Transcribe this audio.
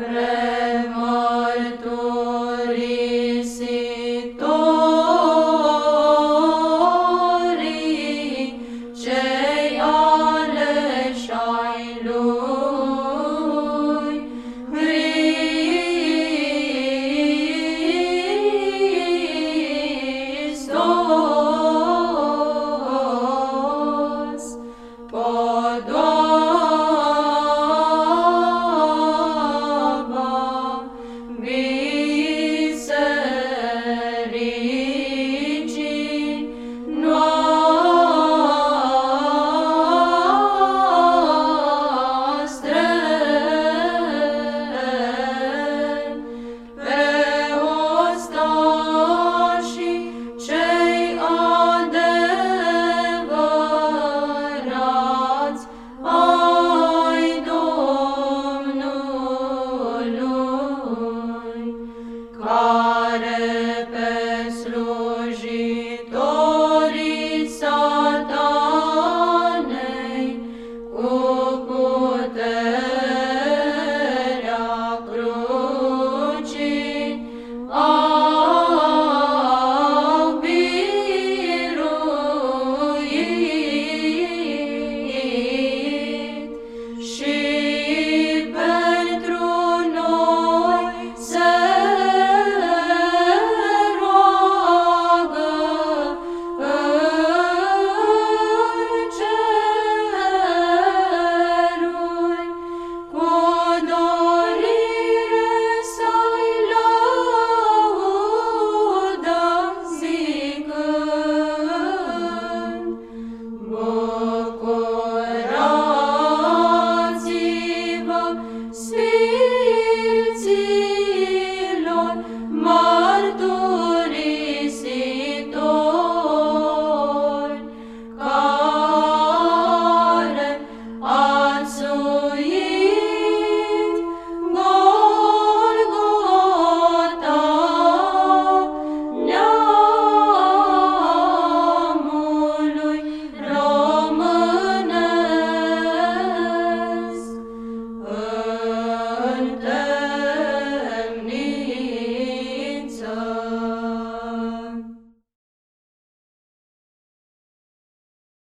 Premărturisitori, cei aleși ai Lui, Hristos, podoaba bisericii noastre, pe ostașii cei adevărați ai Domnului, care pe slujitorii Satanei cu puterea crucii au biruit și pentru noi se roagă în ceruri, cu dorire să-i laudăm zicând: Bucurați-vă, Sfinți